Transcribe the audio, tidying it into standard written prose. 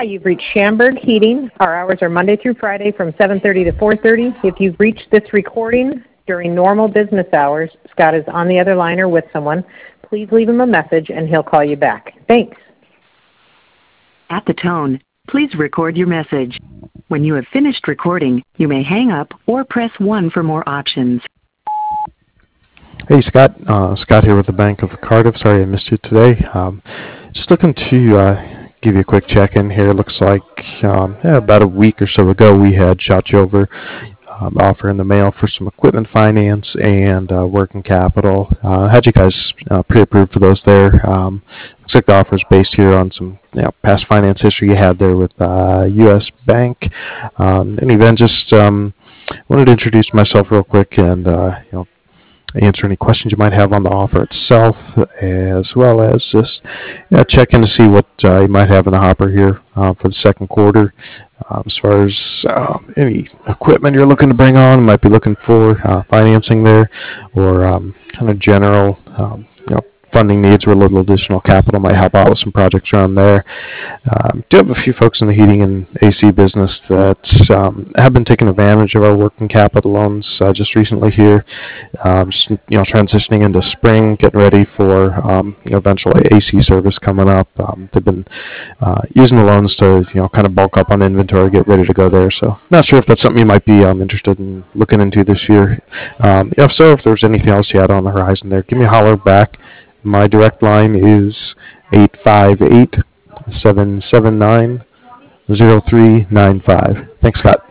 you've reached Schamberg Heating. Our hours are Monday through Friday from 7:30 to 4:30. If you've reached this recording during normal business hours, Scott is on the other line or with someone. Please leave him a message and he'll call you back. Thanks. At the tone, please record your message. When you have finished recording, you may hang up or press 1 for more options. Hey, Scott. Scott here with the Bank of Cardiff. Sorry I missed you today. Just looking to give you a quick check-in here. Looks like about a week or so ago we had shot you over offer in the mail for some equipment finance and working capital. Had you guys pre-approved for those there. Looks like the offer is based here on some past finance history you had there with U.S. Bank. In any event, just wanted to introduce myself real quick and answer any questions you might have on the offer itself, as well as just check in to see what you might have in the hopper here for the second quarter. As far as any equipment you're looking to bring on, might be looking for financing there, or kind of general funding needs where a little additional capital might help out with some projects around there. Do have a few folks in the heating and AC business that have been taking advantage of our working capital loans just recently here. Just transitioning into spring, getting ready for eventually AC service coming up. They've been using the loans to kind of bulk up on inventory, get ready to go there. So not sure if that's something you might be interested in looking into this year. If so, if there's anything else you had on the horizon there, give me a holler back. My direct line is 858-779-0395. Thanks, Scott.